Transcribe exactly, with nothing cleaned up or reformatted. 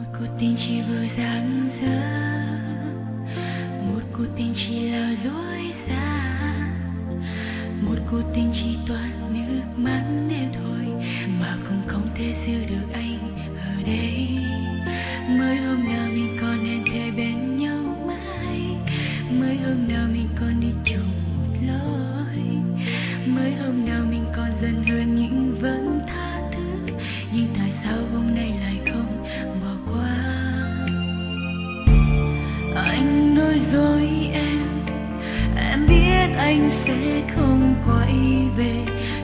cuộc tình chỉ vừa giang dở, một cuộc tình chỉ là lối xa, một cuộc tình chỉ toàn nước mắt em thôi, mà cũng không thể giữ được anh ở đây. Mới hôm nào mình còn hẹn thề bên nhau mãi, mới hôm nào mình còn đi chung một lối, mới hôm nào mình còn dần hơn nhưng vẫn tha thứ, nhưng tại sao hôm nay lại không bỏ qua. Anh nói dối em, em biết anh sẽ không quay về,